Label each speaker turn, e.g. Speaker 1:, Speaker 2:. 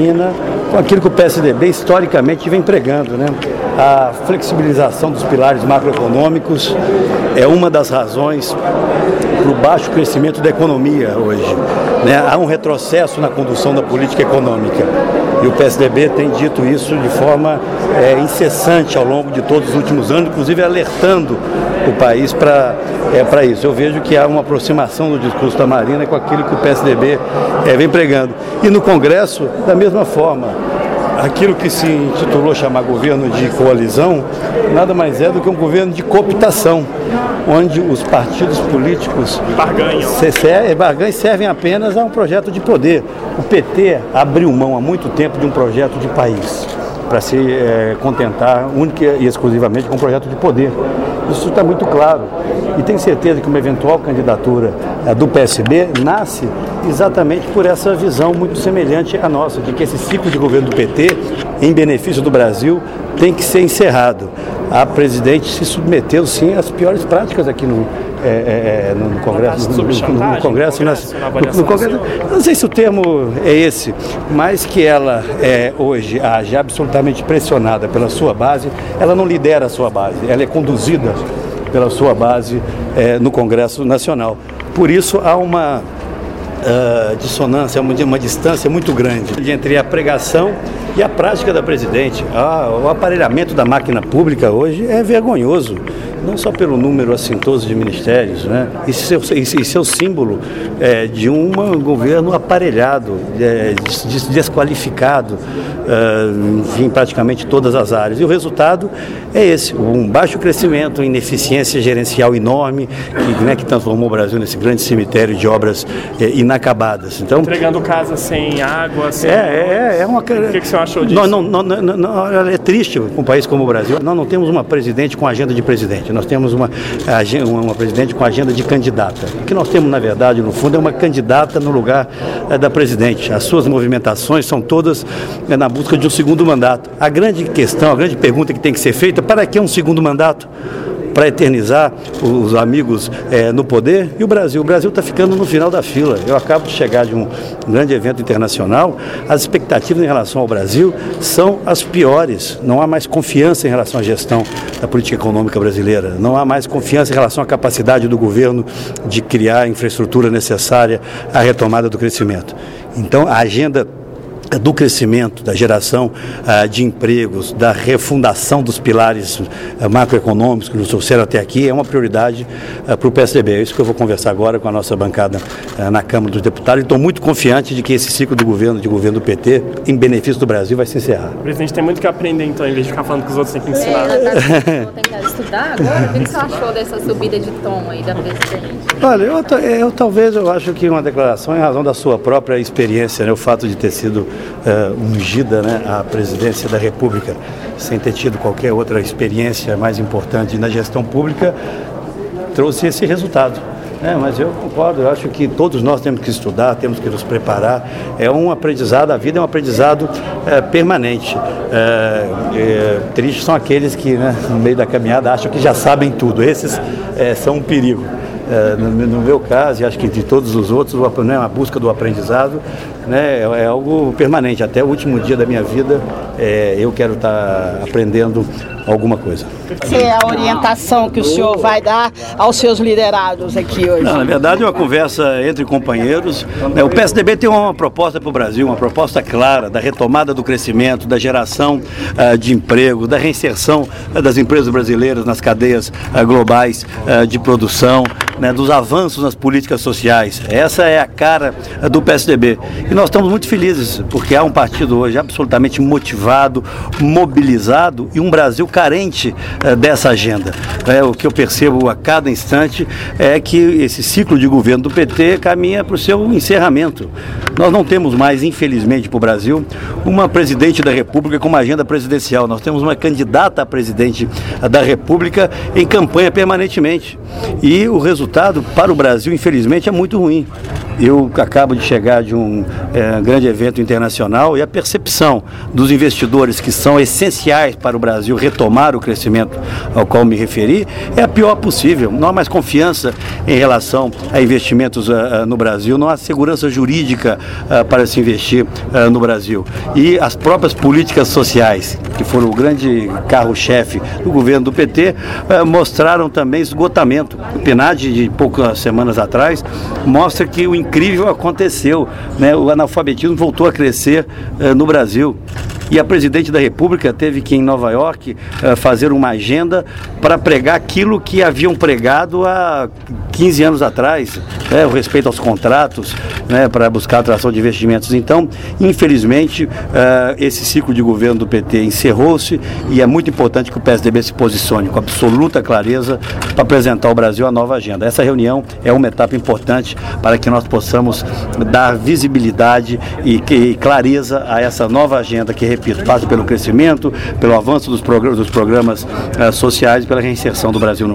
Speaker 1: combina com aquilo que o PSDB historicamente vem pregando, né? A flexibilização dos pilares macroeconômicos é uma das razões para o baixo crescimento da economia hoje, né? Há um retrocesso na condução da política econômica e o PSDB tem dito isso de forma incessante ao longo de todos os últimos anos, inclusive alertando o país para isso. Eu vejo que há uma aproximação do discurso da Marina com aquilo que o PSDB vem pregando. E no Congresso, da mesma forma, aquilo que se intitulou chamar governo de coalizão, nada mais é do que um governo de cooptação, onde os partidos políticos barganham e servem apenas a um projeto de poder. O PT abriu mão há muito tempo de um projeto de país para se contentar única e exclusivamente com um projeto de poder. Isso está muito claro. E tenho certeza que uma eventual candidatura do PSB nasce exatamente por essa visão muito semelhante à nossa, de que esse ciclo de governo do PT, em benefício do Brasil, tem que ser encerrado. A presidente se submeteu, sim, às piores práticas aqui no Congresso. No Congresso. Não sei se o termo é esse, mas que ela hoje age absolutamente pressionada pela sua base. Uma não lidera a sua base, ela é conduzida pela sua base no Congresso Nacional. Por isso há uma dissonância, uma distância muito grande entre a pregação e a prática da presidente. O aparelhamento da máquina pública hoje é vergonhoso, não só pelo número assintoso de ministérios, né? E seu símbolo de um governo aparelhado, desqualificado, em praticamente todas as áreas. E o resultado é esse, um baixo crescimento, ineficiência gerencial enorme, que transformou o Brasil nesse grande cemitério de obras inacabadas. Então,
Speaker 2: entregando casa sem água, sem...
Speaker 1: O
Speaker 2: que você achou disso?
Speaker 1: É triste um país como o Brasil. Nós não temos uma presidente com agenda de presidente. Nós temos uma presidente com agenda de candidata. O que nós temos, na verdade, no fundo, é uma candidata no lugar da presidente. As suas movimentações são todas na busca de um segundo mandato. A grande questão, a grande pergunta que tem que ser feita, para que um segundo mandato? Para eternizar os amigos no poder? E o Brasil? O Brasil está ficando no final da fila. Eu acabo de chegar de um grande evento internacional. As expectativas em relação ao Brasil são as piores. Não há mais confiança em relação à gestão da política econômica brasileira. Não há mais confiança em relação à capacidade do governo de criar a infraestrutura necessária à retomada do crescimento. Então, a agenda do crescimento, da geração de empregos, da refundação dos pilares macroeconômicos que nos trouxeram até aqui, é uma prioridade para o PSDB. É isso que eu vou conversar agora com a nossa bancada na Câmara dos Deputados. E estou muito confiante de que esse ciclo do governo do PT, em benefício do Brasil, vai se encerrar.
Speaker 2: O presidente tem muito que aprender, então, em vez de ficar falando que os outros têm que ensinar.
Speaker 3: Vou tentar estudar agora. O que você achou dessa subida de tom aí da presidente?
Speaker 1: Olha, eu acho que uma declaração em razão da sua própria experiência, né, o fato de ter sido ungida, né, à presidência da República, sem ter tido qualquer outra experiência mais importante na gestão pública, trouxe esse resultado. Mas eu concordo, eu acho que todos nós temos que estudar, temos que nos preparar. É um aprendizado, a vida é um aprendizado permanente. Tristes são aqueles que, no meio da caminhada, acham que já sabem tudo. Esses são um perigo. No meu caso, e acho que de todos os outros, a busca do aprendizado é algo permanente. Até o último dia da minha vida, eu quero estar aprendendo alguma coisa.
Speaker 4: Essa é a orientação que o senhor vai dar aos seus liderados aqui hoje?
Speaker 1: Não, na verdade, é uma conversa entre companheiros. O PSDB tem uma proposta para o Brasil, uma proposta clara da retomada do crescimento, da geração de emprego, da reinserção das empresas brasileiras nas cadeias globais de produção, dos avanços nas políticas sociais. Essa é a cara do PSDB. E nós estamos muito felizes, porque há um partido hoje absolutamente motivado, mobilizado e um Brasil carente dessa agenda. O que eu percebo a cada instante é que esse ciclo de governo do PT caminha para o seu encerramento. Nós não temos mais, infelizmente, para o Brasil, uma presidente da República com uma agenda presidencial. Nós temos uma candidata a presidente da República em campanha permanentemente. E o resultado para o Brasil, infelizmente, é muito ruim. Eu acabo de chegar de um grande evento internacional e a percepção dos investidores que são essenciais para o Brasil retomar o crescimento ao qual me referi é a pior possível. Não há mais confiança em relação a investimentos no Brasil, não há segurança jurídica para se investir no Brasil. E as próprias políticas sociais, que foram o grande carro-chefe do governo do PT, mostraram também esgotamento. O PNAD, de poucas semanas atrás, mostra que o incrível aconteceu, né? O analfabetismo voltou a crescer no Brasil. E a presidente da República teve que, em Nova York, fazer uma agenda para pregar aquilo que haviam pregado há 15 anos atrás, o respeito aos contratos, para buscar a atração de investimentos. Então, infelizmente, esse ciclo de governo do PT encerrou-se e é muito importante que o PSDB se posicione com absoluta clareza para apresentar ao Brasil a nova agenda. Essa reunião é uma etapa importante para que nós possamos dar visibilidade e clareza a essa nova agenda que, repito, passa pelo crescimento, pelo avanço dos programas sociais e pela reinserção do Brasil no